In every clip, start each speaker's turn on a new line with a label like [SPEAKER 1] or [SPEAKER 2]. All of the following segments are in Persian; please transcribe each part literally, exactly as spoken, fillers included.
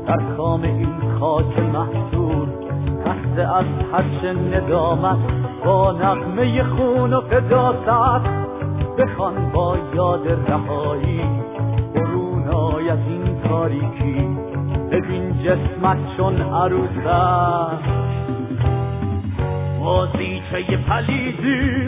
[SPEAKER 1] در کام این خاک محصول، خسته از هرچه ندامت، با نغمه خون و فداست بخوان با یاد رهایی برونای از این تاریکی. ببین جسمت چون عروسه بازیچه پلیدی،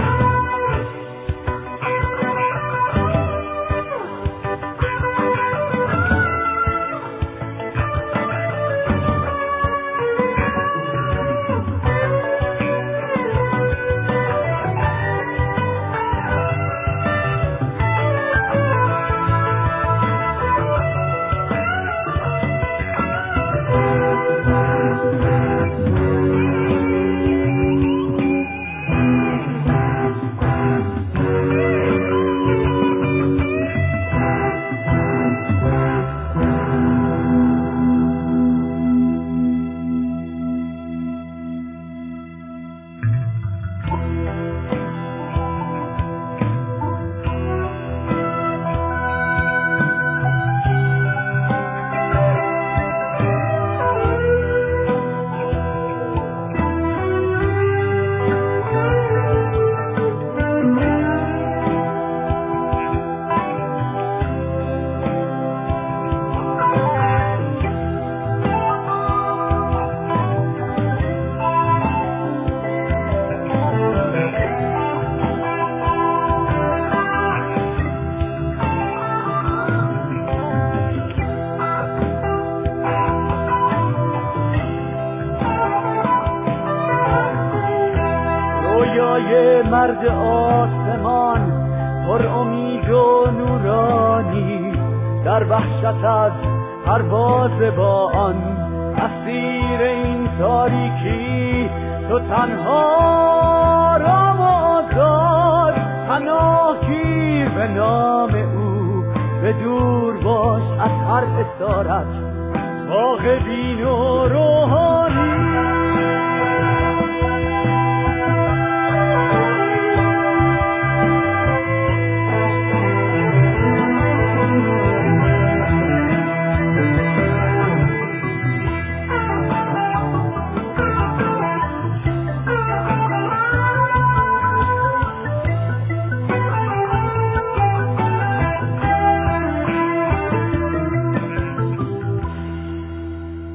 [SPEAKER 1] رویای مرد آسمان پر امید و نورانی، در وحشت از پرواز با آن اسیر این تاریکی. تو تنها رام و آزاد پناه گیر به نام او، به دور باش از هر اسارت باغ بین و روحان.